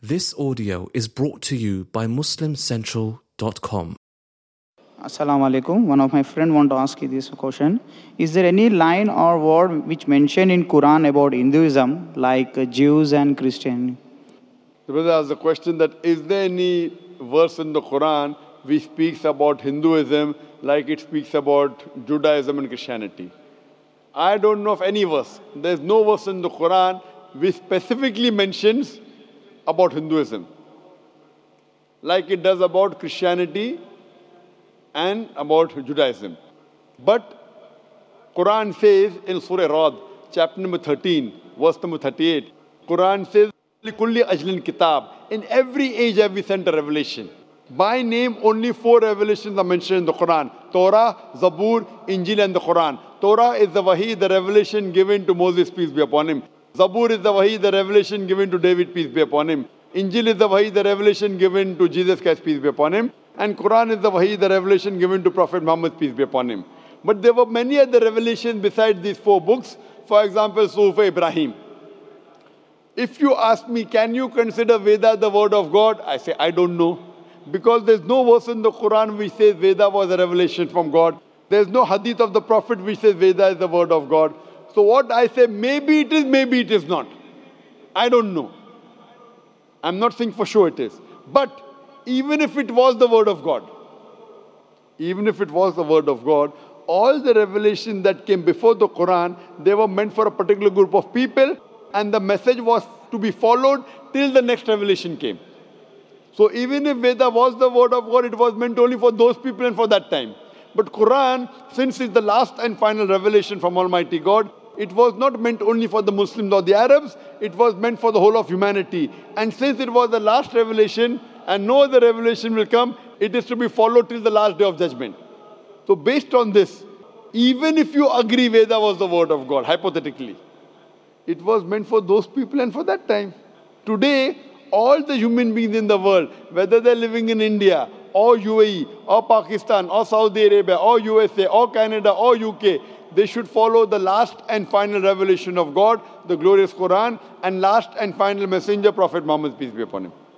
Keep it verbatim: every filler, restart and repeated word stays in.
This audio is brought to you by muslim central dot com. Assalamu alaikum. One of my friend want to ask you this question. Is there any line or word which mentioned in Quran about Hinduism, like uh, Jews and Christian? The brother asked the question that is there any verse in the Quran which speaks about Hinduism like it speaks about Judaism and Christianity? I don't know of any verse. There's no verse in the Quran which specifically mentions about Hinduism like it does about Christianity and about Judaism. But Quran says in Surah Ra'd, chapter number thirteen, verse number thirty-eight, Quran says, لِكُلِّ أَجْلٍ kitab. In every age have we sent a revelation. By name, only four revelations are mentioned in the Quran: Torah, Zabur, Injil and the Quran. Torah is the wahi, the revelation given to Moses, peace be upon him. Zabur is the wahi, the revelation given to David, peace be upon him. Injil is the wahi, the revelation given to Jesus Christ, peace be upon him. And Quran is the wahi, the revelation given to Prophet Muhammad, peace be upon him. But there were many other revelations besides these four books. For example, Sufa Ibrahim. If you ask me, can you consider Veda the word of God? I say, I don't know. Because there's no verse in the Quran which says Veda was a revelation from God. There's no hadith of the Prophet which says Veda is the word of God. So what I say, maybe it is, maybe it is not. I don't know. I'm not saying for sure it is. But even if it was the word of God, even if it was the word of God, all the revelations that came before the Quran, they were meant for a particular group of people, and the message was to be followed till the next revelation came. So even if Veda was the word of God, it was meant only for those people and for that time. But Quran, since it's the last and final revelation from Almighty God, it was not meant only for the Muslims or the Arabs, it was meant for the whole of humanity. And since it was the last revelation and no other revelation will come, it is to be followed till the last day of judgment. So based on this, even if you agree Veda was the word of God, hypothetically, it was meant for those people and for that time. Today, all the human beings in the world, whether they're living in India or U A E or Pakistan or Saudi Arabia or U S A or Canada or U K, they should follow the last and final revelation of God, the glorious Quran, and last and final messenger, Prophet Muhammad, peace be upon him.